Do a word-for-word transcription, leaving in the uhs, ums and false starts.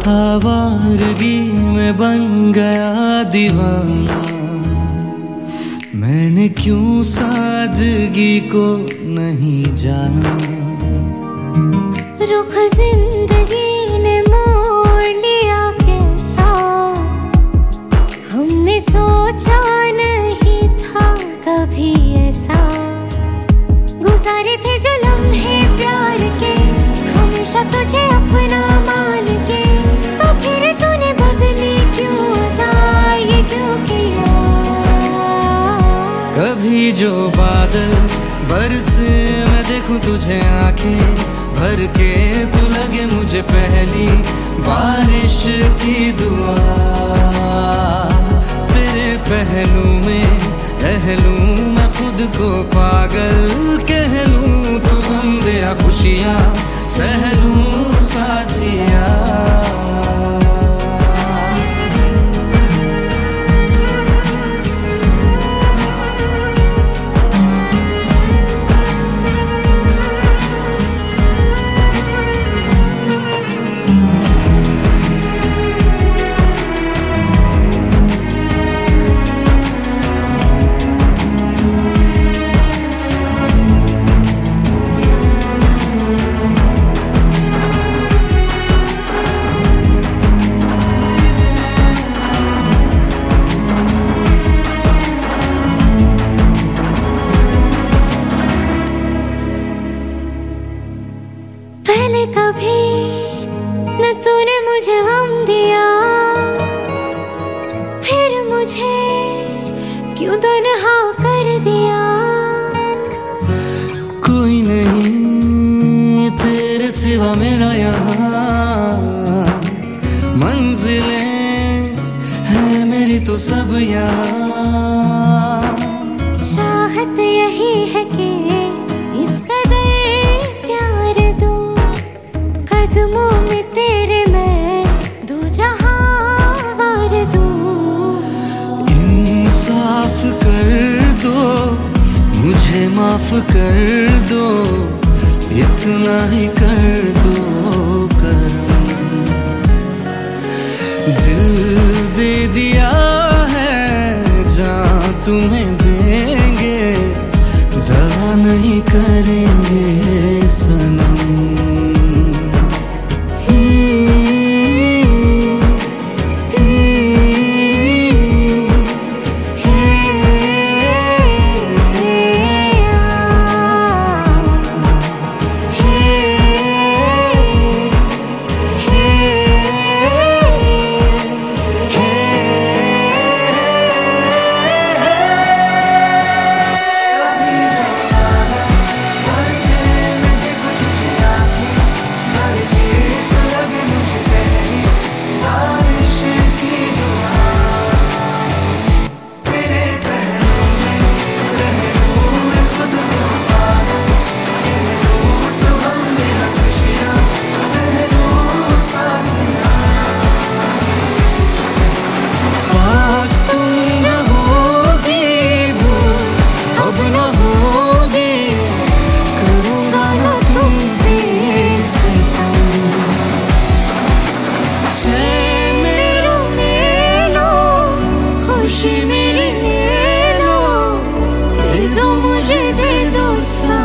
आवारगी में बन गया दीवाना, मैंने क्यों सादगी को नहीं जाना। रुख जिंदगी ने मोड़ लिया कैसा, हमने सोचा नहीं था कभी ऐसा। गुजारे थे जो लम्हे प्यार के, हमेशा तुझे अपना मान के, तो फिर तूने बदली क्यों अदा, ये क्यों किया। कभी जो बादल बरसे मैं देखूं तुझे आंखें भर के, तू लगे मुझे पहली बारिश की दुआ। तेरे पहलू में रह लूं मैं खुद को पागल कह लूं, तू गम दे या खुशियां सह लूं साथिया। पहले कभी न तूने मुझे गम दिया, फिर मुझे क्यों तन्हा कर दिया। कोई नहीं तेरे सिवा मेरा यहाँ, मंजिलें हैं मेरी तो सब यहाँ। चाहत यही है कि इस कदर प्यार दूं, कदमों में तेरे मैं दो जहां वार दूं। इंसाफ कर दो मुझे, माफ कर दो, इतना ही कर दो करम। दिल दे दिया है जान तुम्हें देंगे, दगा नहीं करेंगे सनम। खुशी मेरी ले लो, दे दो मुझे, दे दो सा।